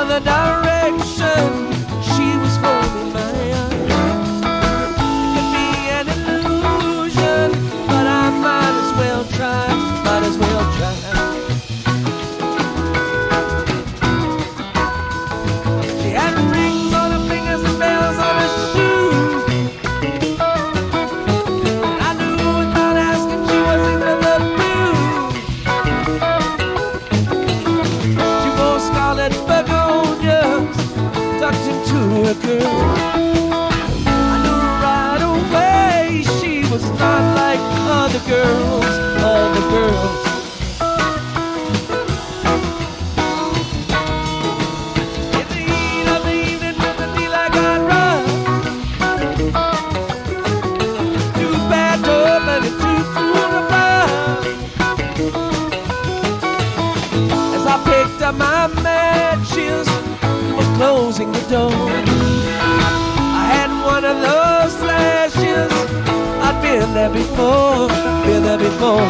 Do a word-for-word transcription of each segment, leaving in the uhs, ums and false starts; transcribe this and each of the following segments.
other direction. She was holding my hand. It could be an illusion, but I might as well try, might as well try. She had rings on her fingers and bells on her shoes, and I knew without asking she was into the blues. She wore scarlet begonias tucked into her girl. I knew right away she was not like other girls, other girls. In the heat of the evening when the daylight got rough, too bad to open it, too cool to bluff. As I picked up my matches, closing the door, I had one of those flashes. I'd been there before, been there before.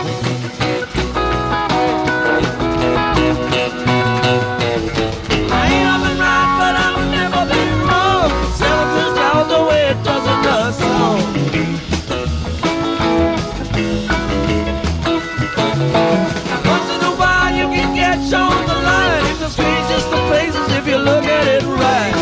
I ain't up and right, but I've never been wrong. Selling two dollars away, it doesn't run song. Once in a while you can get shown the line in the strangest of places if you look at it right.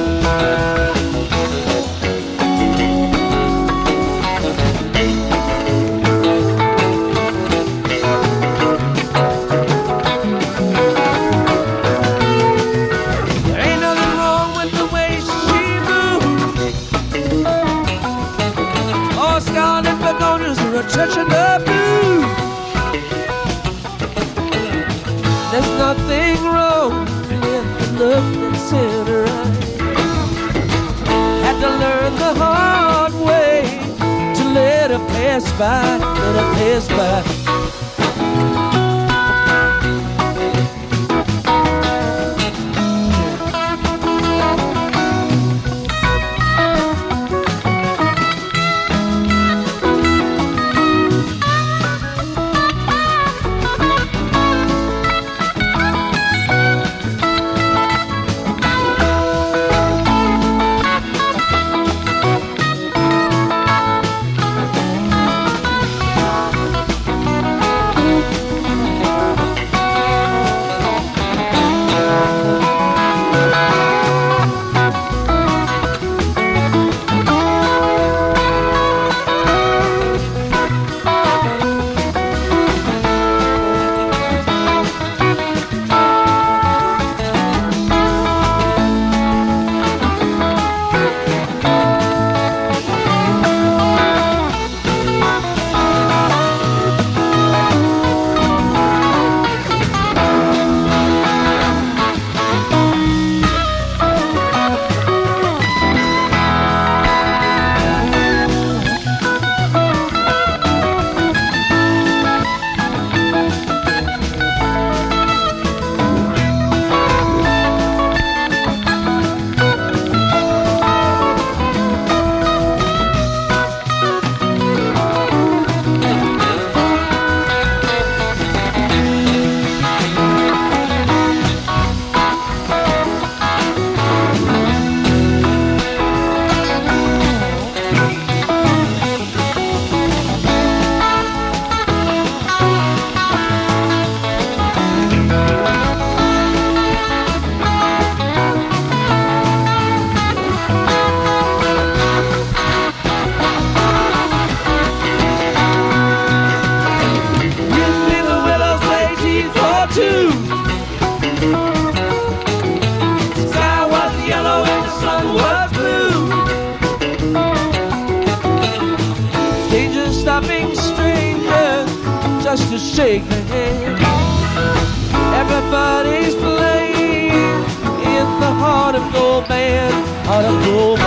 There ain't nothing wrong with the way she moves, or scarlet begonias or a touch of the blues. There's nothing wrong with the look that's in her eye. Had to learn the hard way to let her pass by, let her pass by. Just to shake the hand. Everybody's playing in the heart of gold band, heart of gold